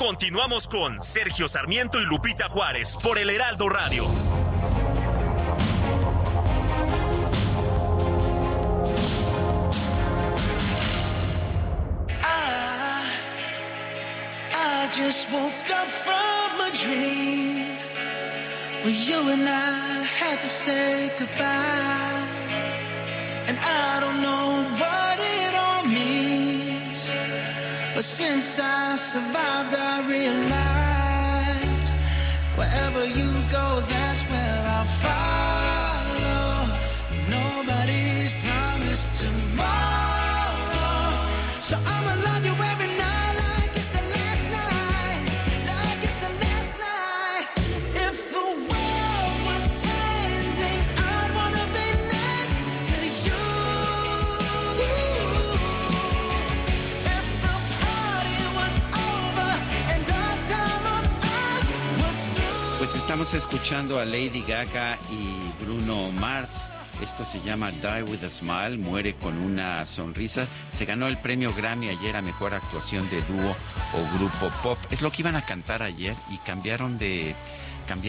Continuamos con Sergio Sarmiento y Lupita Juárez por el Heraldo Radio. I just woke up from a dream where you and I had to say goodbye, and I don't know what it all means, but since I survived I realized wherever you go, that's where I'll follow. Nobody's promised tomorrow, so I'ma love you every night. Pues estamos escuchando a Lady Gaga y Bruno Mars. Esto se llama Die With a Smile, muere con una sonrisa. Se ganó el premio Grammy ayer a mejor actuación de dúo o grupo pop. Es lo que iban a cantar ayer y cambiaron